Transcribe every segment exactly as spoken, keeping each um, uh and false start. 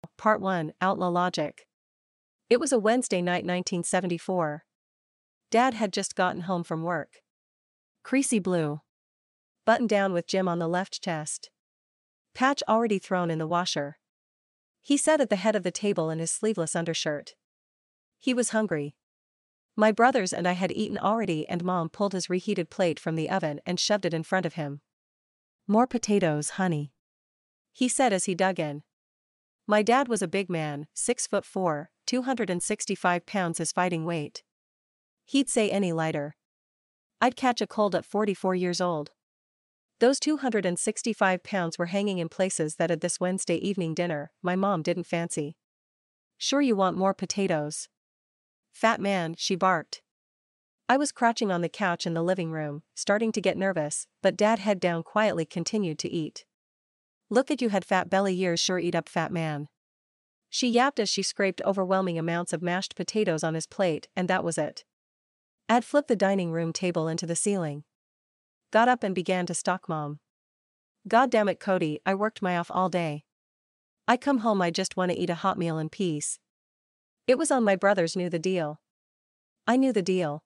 Part one, Outlaw Logic. It was a Wednesday night nineteen seventy-four. Dad had just gotten home from work. Creasy blue button down with Jim on the left chest. Patch already thrown in the washer. He sat at the head of the table in his sleeveless undershirt. He was hungry. My brothers and I had eaten already, and Mom pulled his reheated plate from the oven and shoved it in front of him. "More potatoes, honey," he said as he dug in. My dad was a big man, six foot four, two hundred sixty-five pounds his fighting weight. He'd say any lighter. I'd catch a cold at forty-four years old. Those two hundred sixty-five pounds were hanging in places that at this Wednesday evening dinner, my mom didn't fancy. "Sure you want more potatoes, fat man," she barked. I was crouching on the couch in the living room, starting to get nervous, but Dad, head down, quietly continued to eat. "Look at you, had fat belly years, sure eat up, fat man," she yapped as she scraped overwhelming amounts of mashed potatoes on his plate, and that was it. I'd flipped the dining room table into the ceiling. Got up and began to stalk Mom. "God damn it, Cody, I worked my off all day. I come home, I just wanna eat a hot meal in peace." It was on. My brothers knew the deal. I knew the deal.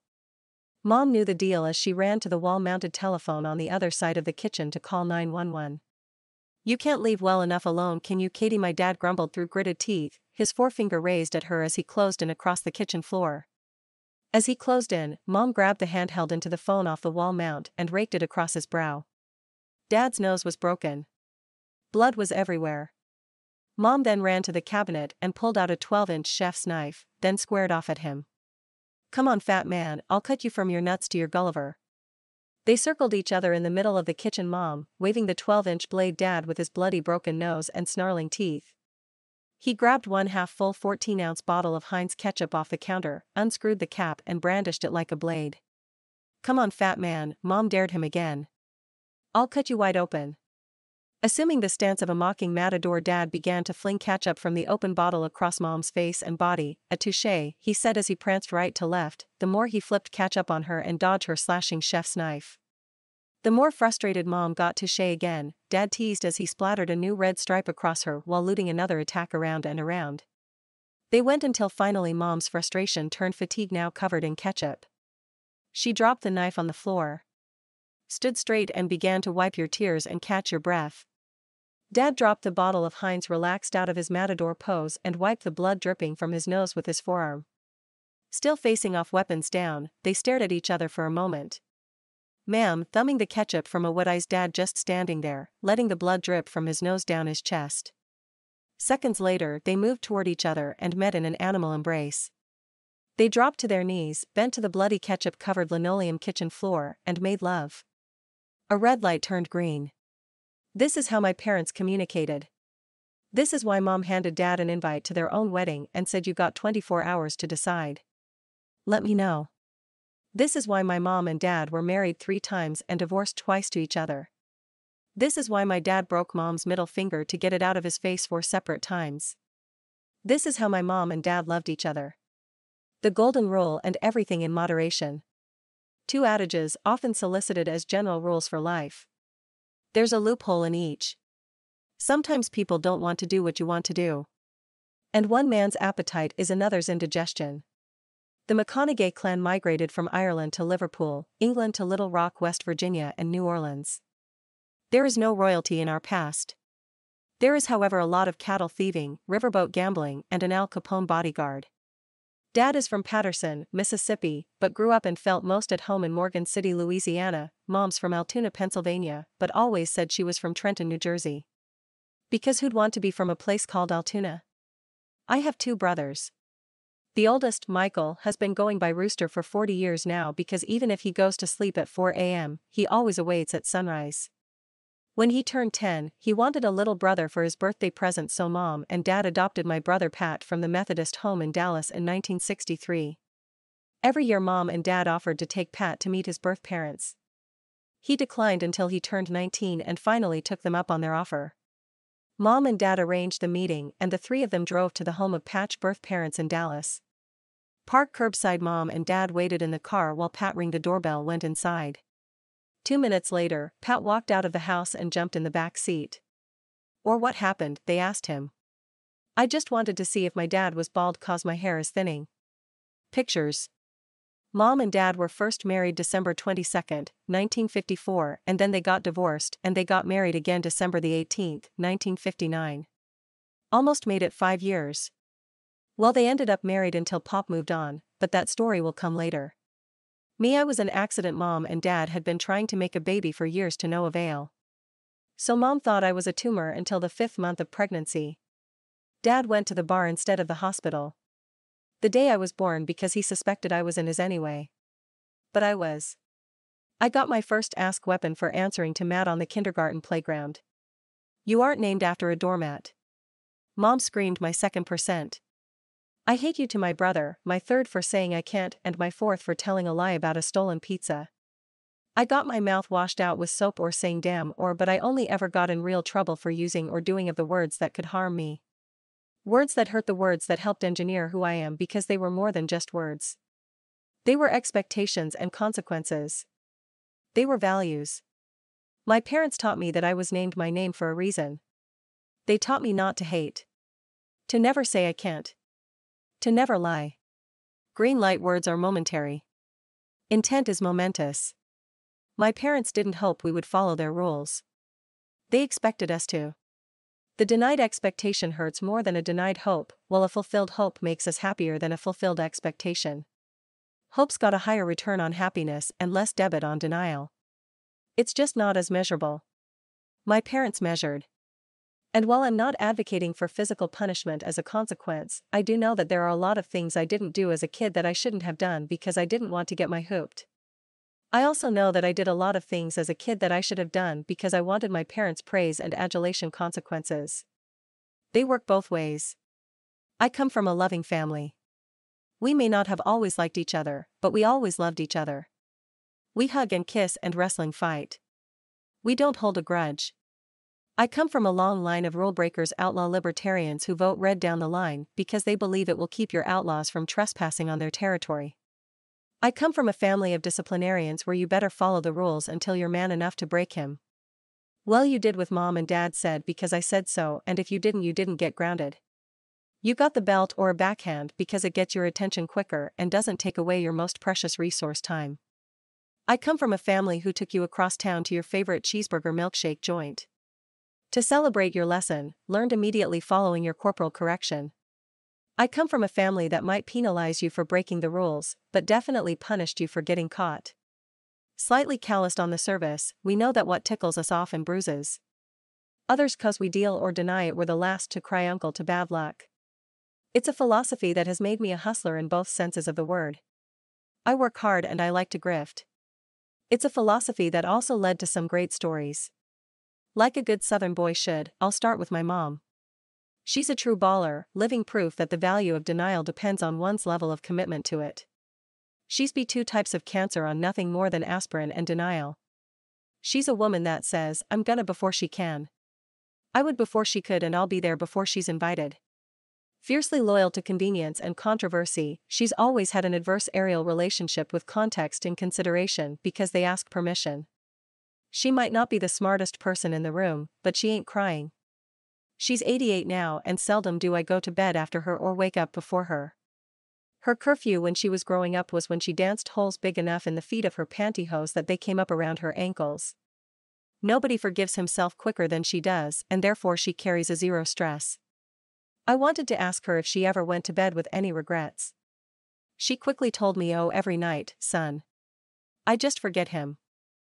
Mom knew the deal as she ran to the wall-mounted telephone on the other side of the kitchen to call nine one one. "You can't leave well enough alone, can you, Katie?" my dad grumbled through gritted teeth, his forefinger raised at her as he closed in across the kitchen floor. As he closed in, Mom grabbed the handheld into the phone off the wall mount and raked it across his brow. Dad's nose was broken. Blood was everywhere. Mom then ran to the cabinet and pulled out a twelve-inch chef's knife, then squared off at him. "Come on, fat man, I'll cut you from your nuts to your Gulliver." They circled each other in the middle of the kitchen, Mom waving the twelve-inch blade, Dad with his bloody broken nose and snarling teeth. He grabbed one half-full fourteen-ounce bottle of Heinz ketchup off the counter, unscrewed the cap and brandished it like a blade. "Come on, fat man," Mom dared him again. "I'll cut you wide open." Assuming the stance of a mocking matador, Dad began to fling ketchup from the open bottle across Mom's face and body. "A touche," he said as he pranced right to left. The more he flipped ketchup on her and dodged her slashing chef's knife, the more frustrated Mom got. "Touche again," Dad teased as he splattered a new red stripe across her while looting another attack around and around. They went until finally Mom's frustration turned fatigue, now covered in ketchup. She dropped the knife on the floor, stood straight and began to wipe your tears and catch your breath. Dad dropped the bottle of Heinz, relaxed out of his matador pose, and wiped the blood dripping from his nose with his forearm. Still facing off, weapons down, they stared at each other for a moment. Ma'am, thumbing the ketchup from a wet-eyed Dad just standing there, letting the blood drip from his nose down his chest. Seconds later, they moved toward each other and met in an animal embrace. They dropped to their knees, bent to the bloody ketchup-covered linoleum kitchen floor, and made love. A red light turned green. This is how my parents communicated. This is why Mom handed Dad an invite to their own wedding and said, "You got twenty-four hours to decide. Let me know." This is why my mom and Dad were married three times and divorced twice to each other. This is why my dad broke Mom's middle finger to get it out of his face four separate times. This is how my mom and Dad loved each other. The golden rule and everything in moderation. Two adages often solicited as general rules for life. There's a loophole in each. Sometimes people don't want to do what you want to do. And one man's appetite is another's indigestion. The McConaughey clan migrated from Ireland to Liverpool, England to Little Rock, West Virginia and New Orleans. There is no royalty in our past. There is, however, a lot of cattle thieving, riverboat gambling and an Al Capone bodyguard. Dad is from Patterson, Mississippi, but grew up and felt most at home in Morgan City, Louisiana. Mom's from Altoona, Pennsylvania, but always said she was from Trenton, New Jersey. Because who'd want to be from a place called Altoona? I have two brothers. The oldest, Michael, has been going by Rooster for forty years now because even if he goes to sleep at four a m, he always awaits at sunrise. When he turned ten, he wanted a little brother for his birthday present, so Mom and Dad adopted my brother Pat from the Methodist home in Dallas in nineteen sixty-three. Every year Mom and Dad offered to take Pat to meet his birth parents. He declined until he turned nineteen and finally took them up on their offer. Mom and Dad arranged the meeting and the three of them drove to the home of Pat's birth parents in Dallas. Parked curbside, Mom and Dad waited in the car while Pat rang the doorbell, went inside. Two minutes later, Pat walked out of the house and jumped in the back seat. "Or what happened?" they asked him. I just wanted to see if my dad was bald cause my hair is thinning. Pictures. Mom and Dad were first married December twenty-second, nineteen fifty-four, and then they got divorced and they got married again December the eighteenth, nineteen fifty-nine. Almost made it five years. Well, they ended up married until Pop moved on, but that story will come later. Me, I was an accident. Mom and Dad had been trying to make a baby for years to no avail. So Mom thought I was a tumor until the fifth month of pregnancy. Dad went to the bar instead of the hospital the day I was born because he suspected I was in his anyway. But I was. I got my first ask weapon for answering to Matt on the kindergarten playground. You aren't named after a doormat. Mom screamed my second percent. I hate you to my brother, my third for saying I can't, and my fourth for telling a lie about a stolen pizza. I got my mouth washed out with soap or saying damn or but I only ever got in real trouble for using or doing of the words that could harm me. Words that hurt, the words that helped engineer who I am because they were more than just words. They were expectations and consequences. They were values. My parents taught me that I was named my name for a reason. They taught me not to hate. To never say I can't. To never lie. Green light words are momentary. Intent is momentous. My parents didn't hope we would follow their rules. They expected us to. The denied expectation hurts more than a denied hope, while a fulfilled hope makes us happier than a fulfilled expectation. Hope's got a higher return on happiness and less debit on denial. It's just not as measurable. My parents measured. And while I'm not advocating for physical punishment as a consequence, I do know that there are a lot of things I didn't do as a kid that I shouldn't have done because I didn't want to get my hooped. I also know that I did a lot of things as a kid that I should have done because I wanted my parents' praise and adulation. Consequences. They work both ways. I come from a loving family. We may not have always liked each other, but we always loved each other. We hug and kiss and wrestling fight. We don't hold a grudge. I come from a long line of rule breakers, outlaw libertarians who vote red down the line because they believe it will keep your outlaws from trespassing on their territory. I come from a family of disciplinarians where you better follow the rules until you're man enough to break him. Well, you did with Mom and Dad said because I said so, and if you didn't, you didn't get grounded. You got the belt or a backhand because it gets your attention quicker and doesn't take away your most precious resource, time. I come from a family who took you across town to your favorite cheeseburger milkshake joint. To celebrate your lesson, learned immediately following your corporal correction. I come from a family that might penalize you for breaking the rules, but definitely punished you for getting caught. Slightly calloused on the surface, we know that what tickles us often bruises others cause we deal or deny it. We're the last to cry uncle to bad luck. It's a philosophy that has made me a hustler in both senses of the word. I work hard and I like to grift. It's a philosophy that also led to some great stories. Like a good Southern boy should, I'll start with my mom. She's a true baller, living proof that the value of denial depends on one's level of commitment to it. She's B two types of cancer on nothing more than aspirin and denial. She's a woman that says, I'm gonna before she can. I would before she could, and I'll be there before she's invited. Fiercely loyal to convenience and controversy, she's always had an adversarial relationship with context in consideration because they ask permission. She might not be the smartest person in the room, but she ain't crying. She's eighty-eight now, and seldom do I go to bed after her or wake up before her. Her curfew when she was growing up was when she danced holes big enough in the feet of her pantyhose that they came up around her ankles. Nobody forgives himself quicker than she does, and therefore she carries a zero stress. I wanted to ask her if she ever went to bed with any regrets. She quickly told me, oh, every night, son. I just forget him.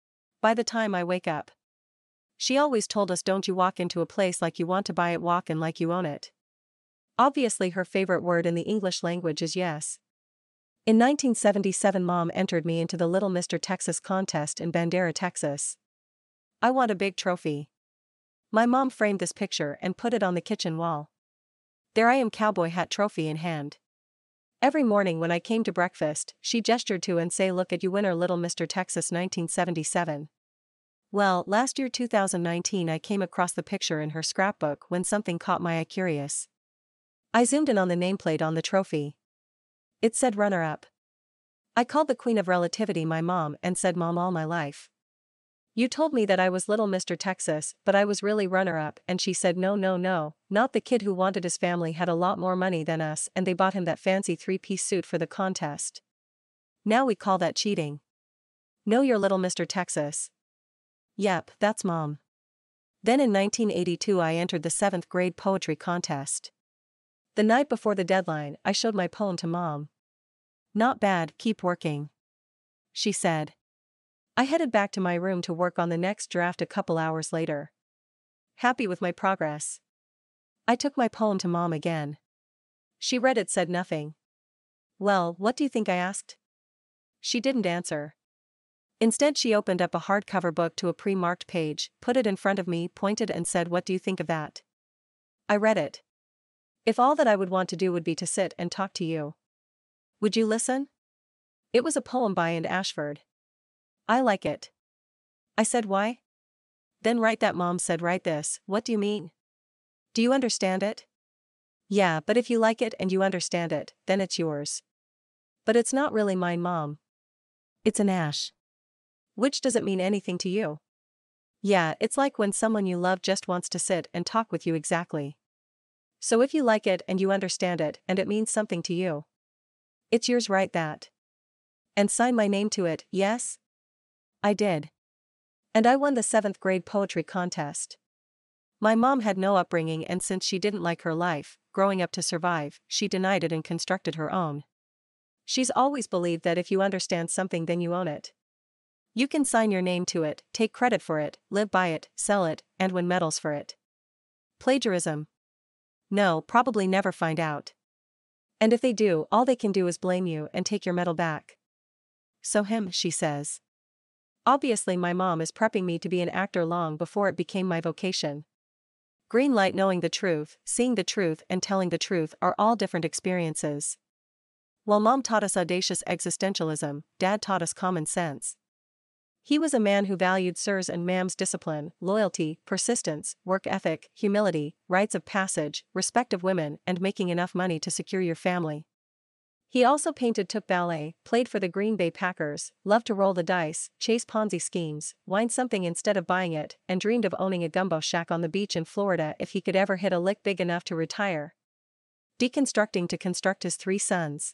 By the time I wake up. She always told us, don't you walk into a place like you want to buy it, walk in like you own it. Obviously her favorite word in the English language is yes. In nineteen seventy-seven Mom entered me into the Little Mister Texas contest in Bandera, Texas. I want a big trophy. My mom framed this picture and put it on the kitchen wall. There I am, cowboy hat trophy in hand. Every morning when I came to breakfast, she gestured to and say, look at you, winner, Little Mister Texas nineteen seventy-seven. Well, last year two thousand nineteen I came across the picture in her scrapbook when something caught my eye. Curious. I zoomed in on the nameplate on the trophy. It said runner-up. I called the queen of relativity my mom and said, Mom, all my life You told me that I was little Mister Texas, but I was really runner-up, and she said no no no, not the kid who wanted his family had a lot more money than us and they bought him that fancy three-piece suit for the contest. Now we call that cheating. No, you're little Mister Texas. Yep, that's Mom. Then in nineteen eighty-two I entered the seventh grade poetry contest. The night before the deadline, I showed my poem to Mom. Not bad, keep working, she said. I headed back to my room to work on the next draft a couple hours later. Happy with my progress, I took my poem to Mom again. She read it, said nothing. Well, what do you think, I asked? She didn't answer. Instead, she opened up a hardcover book to a pre-marked page, put it in front of me, pointed and said, "What do you think of that?" I read it. If all that I would want to do would be to sit and talk to you, would you listen? It was a poem by Anne Ashford. I like it. I said, why? Then write that, Mom said. Write this. What do you mean? Do you understand it? Yeah, but if you like it and you understand it, then it's yours. But it's not really mine, Mom. It's an Ash. Which doesn't mean anything to you. Yeah, it's like when someone you love just wants to sit and talk with you, exactly. So if you like it and you understand it and it means something to you, it's yours, write that. And sign my name to it, yes? I did. And I won the seventh grade poetry contest. My mom had no upbringing, and since she didn't like her life, growing up to survive, she denied it and constructed her own. She's always believed that if you understand something then you own it. You can sign your name to it, take credit for it, live by it, sell it, and win medals for it. Plagiarism? No, probably never find out. And if they do, all they can do is blame you and take your medal back. So him, she says. Obviously my mom is prepping me to be an actor long before it became my vocation. Green light, knowing the truth, seeing the truth and telling the truth are all different experiences. While Mom taught us audacious existentialism, Dad taught us common sense. He was a man who valued sirs and ma'ams discipline, loyalty, persistence, work ethic, humility, rites of passage, respect of women, and making enough money to secure your family. He also painted, took ballet, played for the Green Bay Packers, loved to roll the dice, chase Ponzi schemes, wine something instead of buying it, and dreamed of owning a gumbo shack on the beach in Florida if he could ever hit a lick big enough to retire. Deconstructing to construct his three sons.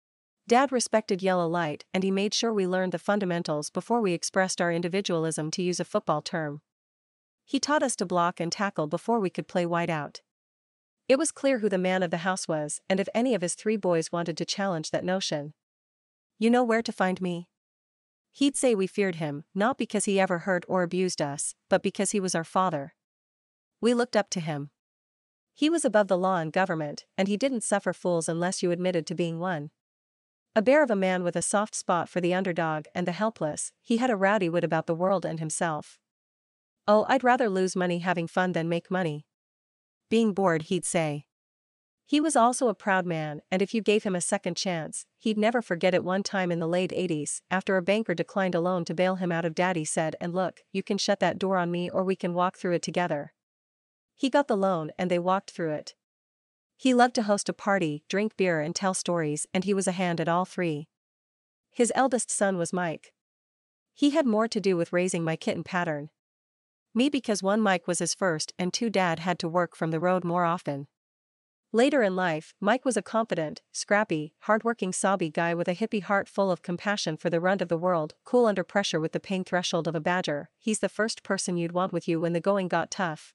Dad respected yellow light, and he made sure we learned the fundamentals before we expressed our individualism, to use a football term. He taught us to block and tackle before we could play wide out. It was clear who the man of the house was, and if any of his three boys wanted to challenge that notion, "You know where to find me," he'd say we feared him, not because he ever hurt or abused us, but because he was our father. We looked up to him. He was above the law and government, and he didn't suffer fools unless you admitted to being one. A bear of a man with a soft spot for the underdog and the helpless, he had a rowdy wit about the world and himself. "Oh, I'd rather lose money having fun than make money being bored," he'd say. He was also a proud man, and if you gave him a second chance, he'd never forget it. One time in the late eighties, after a banker declined a loan to bail him out of debt, he said, "And look, you can shut that door on me or we can walk through it together." He got the loan and they walked through it. He loved to host a party, drink beer and tell stories, and he was a hand at all three. His eldest son was Mike. He had more to do with raising my kitten pattern. Me, because one, Mike was his first, and two, Dad had to work from the road more often. Later in life, Mike was a confident, scrappy, hardworking sobby guy with a hippie heart full of compassion for the runt of the world, cool under pressure with the pain threshold of a badger. He's the first person you'd want with you when the going got tough.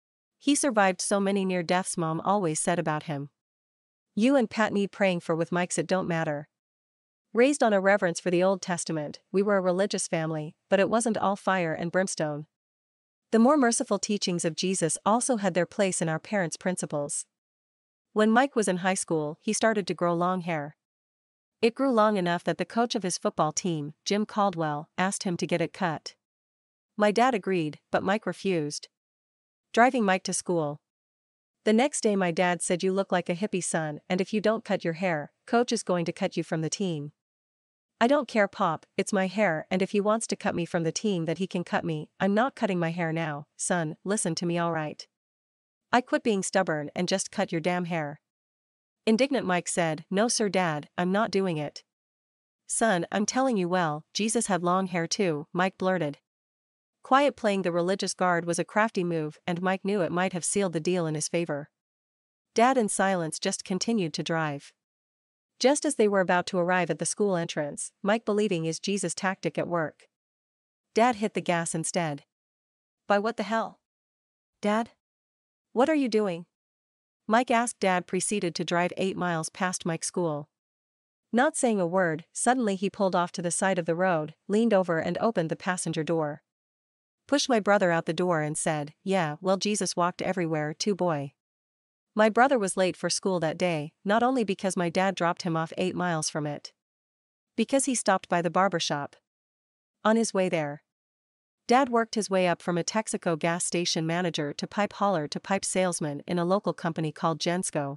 He survived so many near deaths, Mom always said about him. You and Pat need praying for. With Mike's it don't matter. Raised on a reverence for the Old Testament, we were a religious family, but it wasn't all fire and brimstone. The more merciful teachings of Jesus also had their place in our parents' principles. When Mike was in high school, he started to grow long hair. It grew long enough that the coach of his football team, Jim Caldwell, asked him to get it cut. My dad agreed, but Mike refused. Driving Mike to school. The next day my dad said, "You look like a hippie, son, and if you don't cut your hair, coach is going to cut you from the team." "I don't care, Pop, it's my hair, and if he wants to cut me from the team that he can cut me. I'm not cutting my hair now, son, listen to me, alright? I quit being stubborn and just cut your damn hair." Indignant Mike said, "No sir, Dad, I'm not doing it." "Son, I'm telling you." "Well, Jesus had long hair too," Mike blurted. Quiet playing the religious guard was a crafty move, and Mike knew it might have sealed the deal in his favor. Dad in silence just continued to drive. Just as they were about to arrive at the school entrance, Mike believing his Jesus tactic at work. Dad hit the gas instead. By what the hell? Dad? What are you doing? Mike asked. Dad proceeded to drive eight miles past Mike's school. Not saying a word, suddenly he pulled off to the side of the road, leaned over and opened the passenger door. Pushed my brother out the door and said, "Yeah, well, Jesus walked everywhere too, boy." My brother was late for school that day, not only because my dad dropped him off eight miles from it. Because he stopped by the barber shop. On his way there, Dad worked his way up from a Texaco gas station manager to pipe hauler to pipe salesman in a local company called Gensco.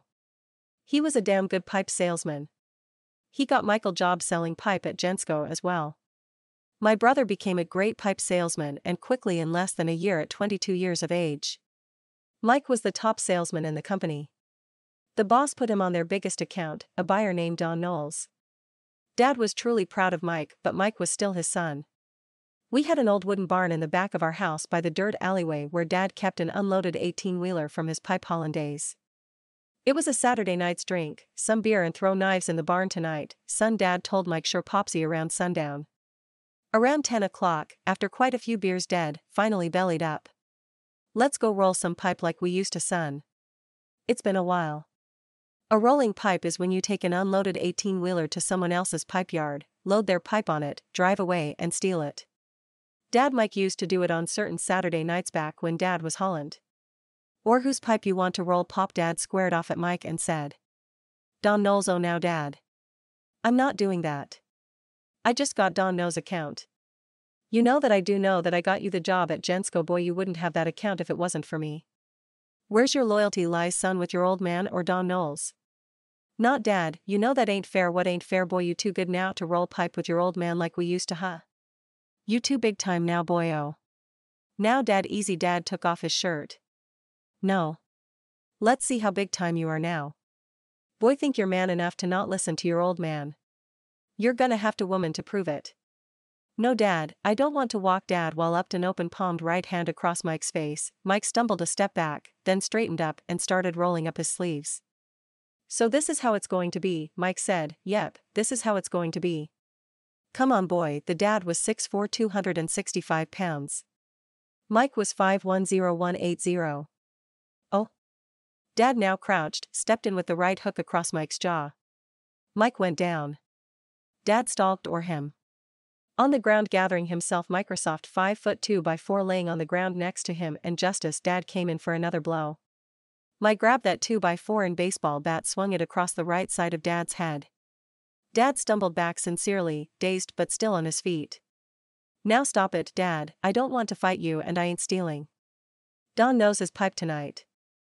He was a damn good pipe salesman. He got Michael job selling pipe at Gensco as well. My brother became a great pipe salesman and quickly in less than a year at twenty-two years of age. Mike was the top salesman in the company. The boss put him on their biggest account, a buyer named Don Knowles. Dad was truly proud of Mike, but Mike was still his son. We had an old wooden barn in the back of our house by the dirt alleyway where Dad kept an unloaded eighteen-wheeler from his pipe hauling days. It was a Saturday night's drink, some beer and throw knives in the barn tonight, son. Dad told Mike sure popsy around sundown. Around ten o'clock, after quite a few beers Dad finally bellied up. "Let's go roll some pipe like we used to, son. It's been a while." A rolling pipe is when you take an unloaded eighteen-wheeler to someone else's pipe yard, load their pipe on it, drive away and steal it. Dad Mike used to do it on certain Saturday nights back when Dad was Holland. "Or whose pipe you want to roll, Pop?" Dad squared off at Mike and said. "Don Knowles." "Oh now, Dad. I'm not doing that. I just got Don Knowles' account. You know that I do know that I got you the job at Gensco, boy. You wouldn't have that account if it wasn't for me. Where's your loyalty lies, son, with your old man or Don Knowles?" "Not Dad, you know that ain't fair." "What ain't fair, boy? You too good now to roll pipe with your old man like we used to, huh? You too big time now, boy. Oh. Now, Dad, easy." Dad took off his shirt. "No. Let's see how big time you are now. Boy, think you're man enough to not listen to your old man. You're gonna have to woman to prove it." "No, Dad, I don't want to walk." Dad while upped an open-palmed right hand across Mike's face. Mike stumbled a step back, then straightened up and started rolling up his sleeves. "So this is how it's going to be," Mike said. "Yep, this is how it's going to be. Come on, boy." The dad was six foot four, two hundred sixty-five pounds. Mike was five one zero one eight zero. "Oh." Dad now crouched, stepped in with the right hook across Mike's jaw. Mike went down. Dad stalked over him. On the ground, gathering himself, Microsoft five foot two by four laying on the ground next to him, and justice. Dad came in for another blow. Mike grabbed that two by four and baseball bat, swung it across the right side of Dad's head. Dad stumbled back sincerely, dazed but still on his feet. "Now stop it, Dad, I don't want to fight you and I ain't stealing. Don knows his pipe tonight."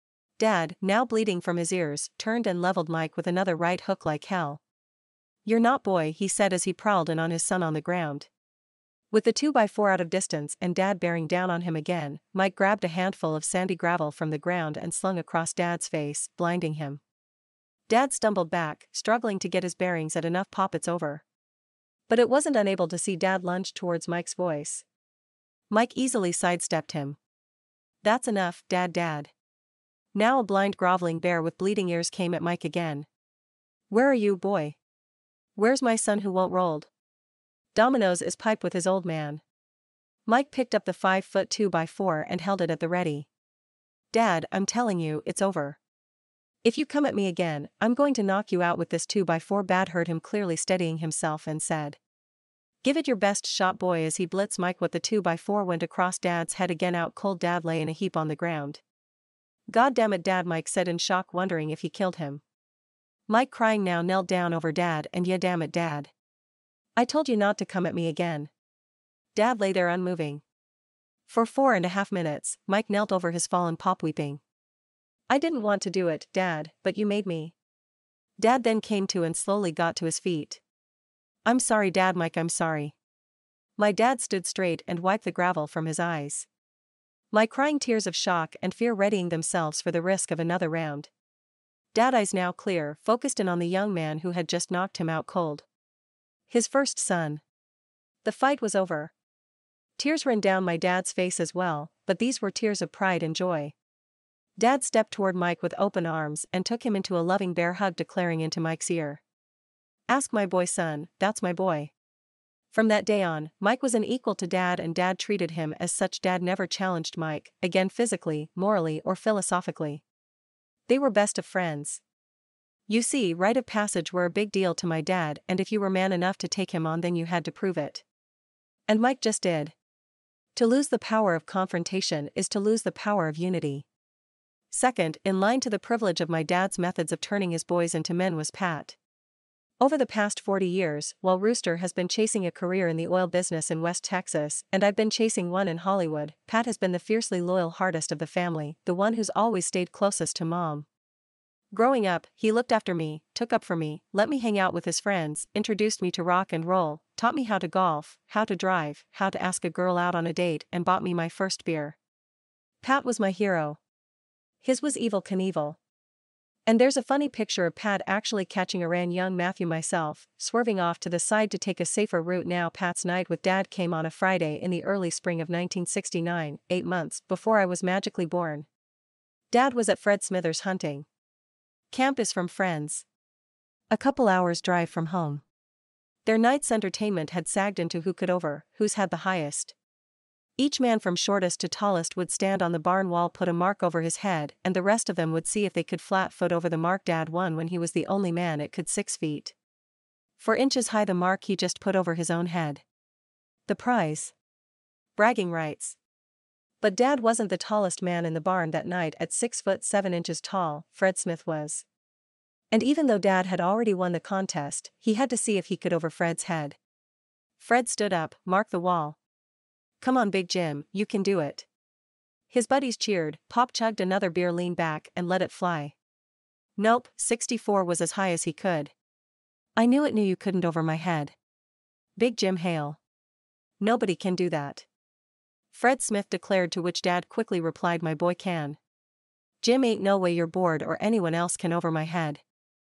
Dad, now bleeding from his ears, turned and leveled Mike with another right hook like hell. "You're not, boy," he said as he prowled in on his son on the ground. With the two by four out of distance and Dad bearing down on him again, Mike grabbed a handful of sandy gravel from the ground and slung across Dad's face, blinding him. Dad stumbled back, struggling to get his bearings. At enough, Pop, it's over." But it wasn't. Unable to see, Dad lunged towards Mike's voice. Mike easily sidestepped him. "That's enough, Dad, Dad." Now a blind groveling bear with bleeding ears came at Mike again. "Where are you, boy? Where's my son who won't rolled? Dominoes is pipe with his old man." Mike picked up the five foot two by four and held it at the ready. "Dad, I'm telling you, it's over. If you come at me again, I'm going to knock you out with this two by four." Dad heard him clearly, steadying himself, and said, "Give it your best shot, boy." As he blitzed Mike with the two by four went across Dad's head again. Out cold, Dad lay in a heap on the ground. "God damn it, Dad," Mike said in shock, wondering if he killed him. Mike, crying now, knelt down over Dad and, "Yeah, damn it, Dad. I told you not to come at me again." Dad lay there unmoving. For four and a half minutes, Mike knelt over his fallen Pop, weeping. "I didn't want to do it, Dad, but you made me." Dad then came to and slowly got to his feet. "I'm sorry, Dad." "Mike, I'm sorry." My dad stood straight and wiped the gravel from his eyes. My crying tears of shock and fear readying themselves for the risk of another round. Dad, eyes now clear, focused in on the young man who had just knocked him out cold. His first son. The fight was over. Tears ran down my dad's face as well, but these were tears of pride and joy. Dad stepped toward Mike with open arms and took him into a loving bear hug, declaring into Mike's ear, "Ask my boy, son, that's my boy." From that day on, Mike was an equal to Dad, and Dad treated him as such. Dad never challenged Mike, again physically, morally, or philosophically. They were best of friends. You see, rite of passage were a big deal to my dad, and if you were man enough to take him on, then you had to prove it. And Mike just did. To lose the power of confrontation is to lose the power of unity. Second in line to the privilege of my dad's methods of turning his boys into men was Pat. Over the past forty years, while Rooster has been chasing a career in the oil business in West Texas and I've been chasing one in Hollywood, Pat has been the fiercely loyal hardest of the family, the one who's always stayed closest to Mom. Growing up, he looked after me, took up for me, let me hang out with his friends, introduced me to rock and roll, taught me how to golf, how to drive, how to ask a girl out on a date, and bought me my first beer. Pat was my hero. His was Evel Knievel. And there's a funny picture of Pat actually catching a ran young Matthew myself, swerving off to the side to take a safer route. Now Pat's night with Dad came on a Friday in the early spring of nineteen sixty-nine, eight months before I was magically born. Dad was at Fred Smithers hunting camp is from Friends, a couple hours drive from home. Their night's entertainment had sagged into who could over, who's had the highest. Each man from shortest to tallest would stand on the barn wall, put a mark over his head, and the rest of them would see if they could flat foot over the mark. Dad won when he was the only man it could six feet. Four inches high, the mark he just put over his own head. The prize? Bragging rights. But Dad wasn't the tallest man in the barn that night. At six foot seven inches tall, Fred Smith was. And even though Dad had already won the contest, he had to see if he could over Fred's head. Fred stood up, marked the wall. "Come on, Big Jim, you can do it." His buddies cheered. Pop chugged another beer, leaned back, and let it fly. "Nope, sixty-four was as high as he could." "I knew it, knew you couldn't over my head." Big Jim Hale. "Nobody can do that," Fred Smith declared, to which Dad quickly replied, "My boy can. Jim, ain't no way you're bored or anyone else can over my head."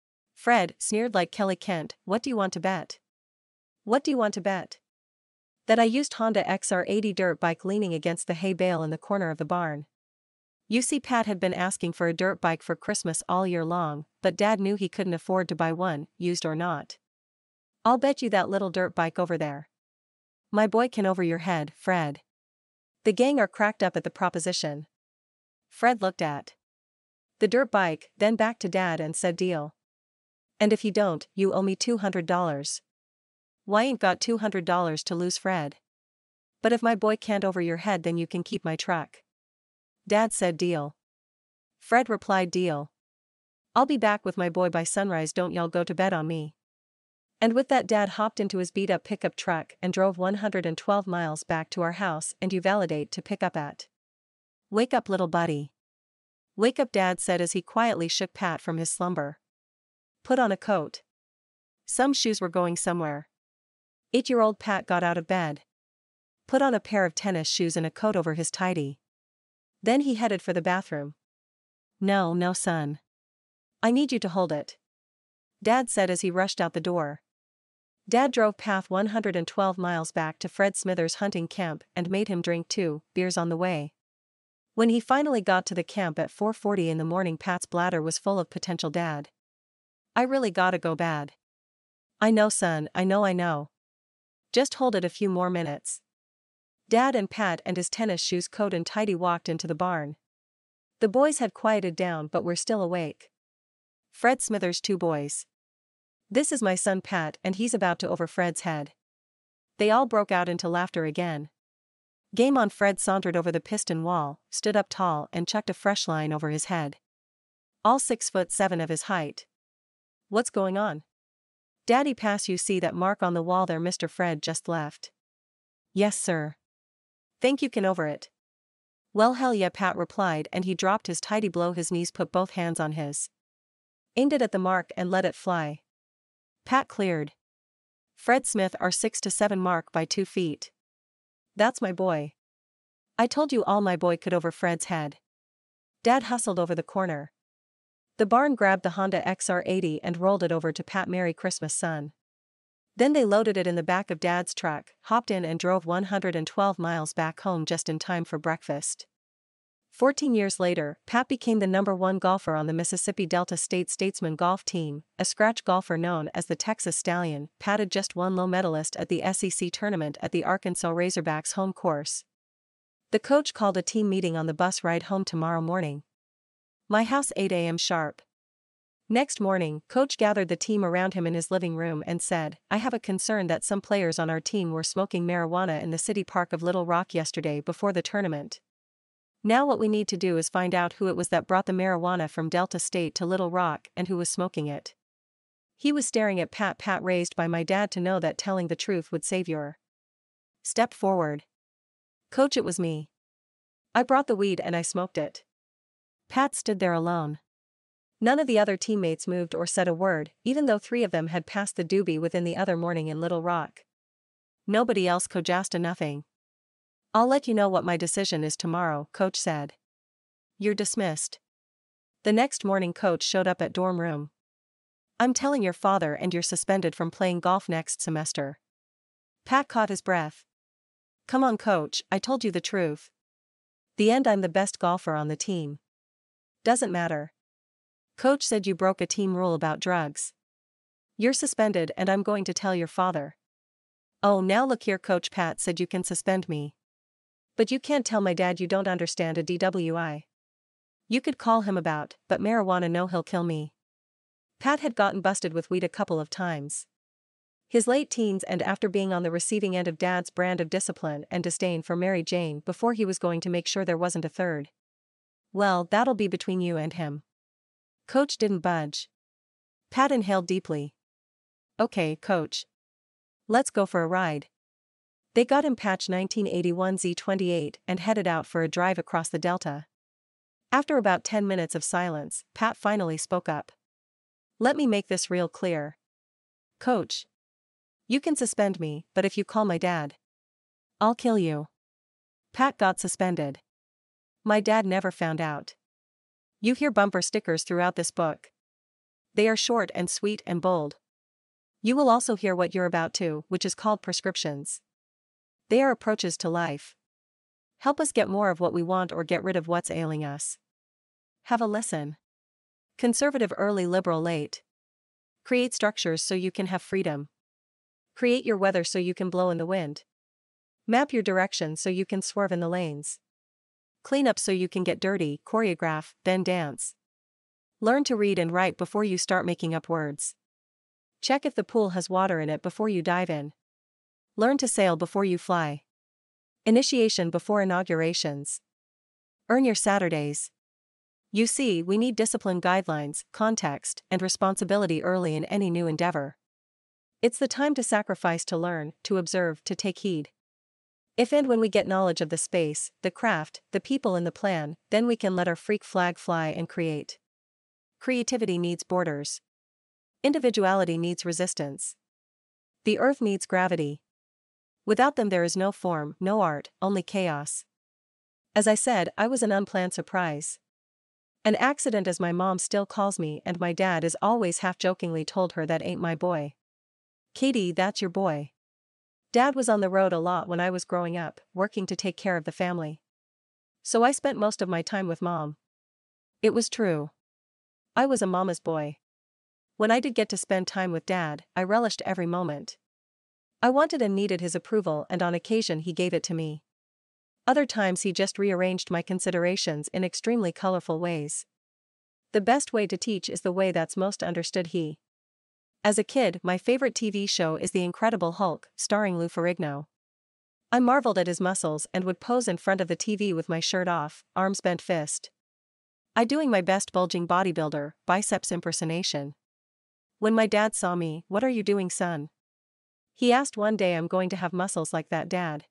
Fred sneered like Kelly Kent. "What do you want to bet?" "What do you want to bet?" "That I used Honda X R eighty dirt bike leaning against the hay bale in the corner of the barn." You see, Pat had been asking for a dirt bike for Christmas all year long, but Dad knew he couldn't afford to buy one, used or not. "I'll bet you that little dirt bike over there. My boy can over your head, Fred." The gang are cracked up at the proposition. Fred looked at the dirt bike, then back to Dad and said, "Deal. And if you don't, you owe me two hundred dollars. "Why, ain't got two hundred dollars to lose, Fred. But if my boy can't over your head, then you can keep my truck." Dad said, "Deal." Fred replied, "Deal. I'll be back with my boy by sunrise, don't y'all go to bed on me." And with that, Dad hopped into his beat-up pickup truck and drove one hundred twelve miles back to our house and Uvalde to pick up at. "Wake up, little buddy. Wake up," Dad said as he quietly shook Pat from his slumber. "Put on a coat. Some shoes, were going somewhere." Eight-year-old Pat got out of bed. Put on a pair of tennis shoes and a coat over his tidy. Then he headed for the bathroom. "No, no, son. I need you to hold it," Dad said as he rushed out the door. Dad drove Pat one hundred twelve miles back to Fred Smithers hunting camp and made him drink two beers on the way. When he finally got to the camp at four forty in the morning, Pat's bladder was full of potential. "Dad, I really gotta go bad." "I know, son, I know, I know. Just hold it a few more minutes." Dad and Pat and his tennis shoes, coat and tidy walked into the barn. The boys had quieted down but were still awake. Fred Smithers' two boys. "This is my son Pat, and he's about to over Fred's head." They all broke out into laughter again. Game on. Fred sauntered over the piston wall, stood up tall, and chucked a fresh line over his head. All six foot seven of his height. "What's going on?" "Daddy, pass, you see that mark on the wall there Mister Fred just left?" "Yes, sir." "Think you can over it?" "Well, hell yeah," Pat replied, and he dropped his tidy below his knees, put both hands on his, aimed it at the mark and let it fly. Pat cleared Fred Smith our six to seven mark by two feet. "That's my boy. I told you all my boy could over Fred's head." Dad hustled over the corner. The barn grabbed the Honda X R eighty and rolled it over to Pat. "Merry Christmas, son." Then they loaded it in the back of Dad's truck, hopped in and drove one hundred twelve miles back home just in time for breakfast. Fourteen years later, Pat became the number one golfer on the Mississippi Delta State Statesman golf team, a scratch golfer known as the Texas Stallion. Pat had just won low medalist at the S E C tournament at the Arkansas Razorbacks home course. The coach called a team meeting on the bus ride home tomorrow morning. My house eight a m sharp. Next morning, coach gathered the team around him in his living room and said, "I have a concern that some players on our team were smoking marijuana in the city park of Little Rock yesterday before the tournament. Now what we need to do is find out who it was that brought the marijuana from Delta State to Little Rock and who was smoking it." He was staring at Pat. Pat raised by my dad to know that telling the truth would save your step forward. "Coach, it was me. I brought the weed and I smoked it." Pat stood there alone. None of the other teammates moved or said a word, even though three of them had passed the doobie within the other morning in Little Rock. Nobody else cojassed a nothing. "I'll let you know what my decision is tomorrow," coach said. "You're dismissed." The next morning coach showed up at dorm room. "I'm telling your father and you're suspended from playing golf next semester." Pat caught his breath. "Come on coach, I told you the truth. The end, I'm the best golfer on the team." "Doesn't matter. Coach said you broke a team rule about drugs. You're suspended and I'm going to tell your father." "Oh, now look here coach, Pat said you can suspend me. But you can't tell my dad, you don't understand a D W I. You could call him about, but marijuana, no, he'll kill me." Pat had gotten busted with weed a couple of times. His late teens and after being on the receiving end of Dad's brand of discipline and disdain for Mary Jane before he was going to make sure there wasn't a third. "Well, that'll be between you and him." Coach didn't budge. Pat inhaled deeply. "Okay, coach. Let's go for a ride." They got him Patch nineteen eighty-one Z twenty-eight and headed out for a drive across the Delta. After about ten minutes of silence, Pat finally spoke up. "Let me make this real clear. Coach. You can suspend me, but if you call my dad, I'll kill you." Pat got suspended. My dad never found out. You hear bumper stickers throughout this book. They are short and sweet and bold. You will also hear what you're about to, which is called prescriptions. They are approaches to life. Help us get more of what we want or get rid of what's ailing us. Have a listen. Conservative early, liberal late. Create structures so you can have freedom. Create your weather so you can blow in the wind. Map your direction so you can swerve in the lanes. Clean up so you can get dirty, choreograph, then dance. Learn to read and write before you start making up words. Check if the pool has water in it before you dive in. Learn to sail before you fly. Initiation before inaugurations. Earn your Saturdays. You see, we need discipline, guidelines, context, and responsibility early in any new endeavor. It's the time to sacrifice, to learn, to observe, to take heed. If and when we get knowledge of the space, the craft, the people and the plan, then we can let our freak flag fly and create. Creativity needs borders. Individuality needs resistance. The earth needs gravity. Without them there is no form, no art, only chaos. As I said, I was an unplanned surprise. An accident, as my mom still calls me, and my dad is always half-jokingly told her, "That ain't my boy. Katie, that's your boy." Dad was on the road a lot when I was growing up, working to take care of the family. So I spent most of my time with Mom. It was true. I was a mama's boy. When I did get to spend time with Dad, I relished every moment. I wanted and needed his approval, and on occasion he gave it to me. Other times he just rearranged my considerations in extremely colorful ways. The best way to teach is the way that's most understood. He. As a kid, my favorite T V show is The Incredible Hulk, starring Lou Ferrigno. I marveled at his muscles and would pose in front of the T V with my shirt off, arms bent fist. I doing my best bulging bodybuilder, biceps impersonation. When my dad saw me, "What are you doing, son?" He asked one day. "I'm going to have muscles like that, Dad."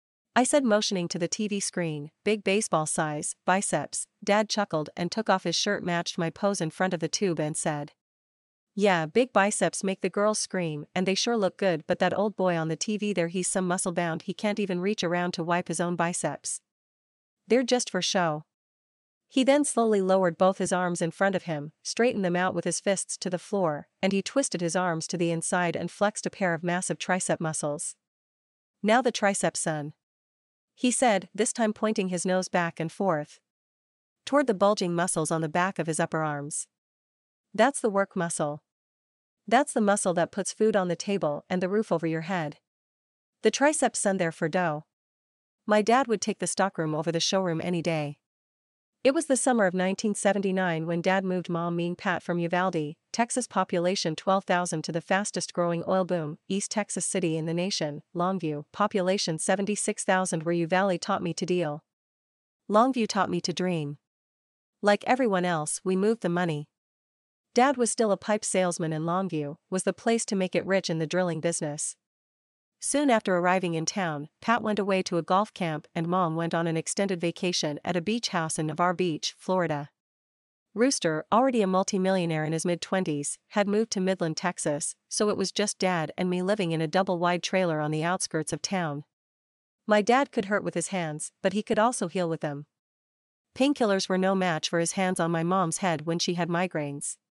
I said, motioning to the T V screen, "Big baseball size, biceps." Dad chuckled and took off his shirt, matched my pose in front of the tube and said, "Yeah, big biceps make the girls scream, and they sure look good, but that old boy on the T V there, he's some muscle bound, he can't even reach around to wipe his own biceps. They're just for show." He then slowly lowered both his arms in front of him, straightened them out with his fists to the floor, and he twisted his arms to the inside and flexed a pair of massive tricep muscles. "Now the tricep, son," he said, this time pointing his nose back and forth toward the bulging muscles on the back of his upper arms. "That's the work muscle. That's the muscle that puts food on the table and the roof over your head. The triceps, son, there for dough." My dad would take the stockroom over the showroom any day. It was the summer of nineteen seventy-nine when Dad moved Mom, me and Pat from Uvalde, Texas, population twelve thousand, to the fastest growing oil boom, East Texas city in the nation, Longview, population seventy-six thousand, where Uvalde taught me to deal. Longview taught me to dream. Like everyone else, we moved the money. Dad was still a pipe salesman, and Longview was the place to make it rich in the drilling business. Soon after arriving in town, Pat went away to a golf camp and Mom went on an extended vacation at a beach house in Navarre Beach, Florida. Rooster, already a multimillionaire in his mid-twenties, had moved to Midland, Texas, so it was just Dad and me living in a double-wide trailer on the outskirts of town. My dad could hurt with his hands, but he could also heal with them. Painkillers were no match for his hands on my mom's head when she had migraines.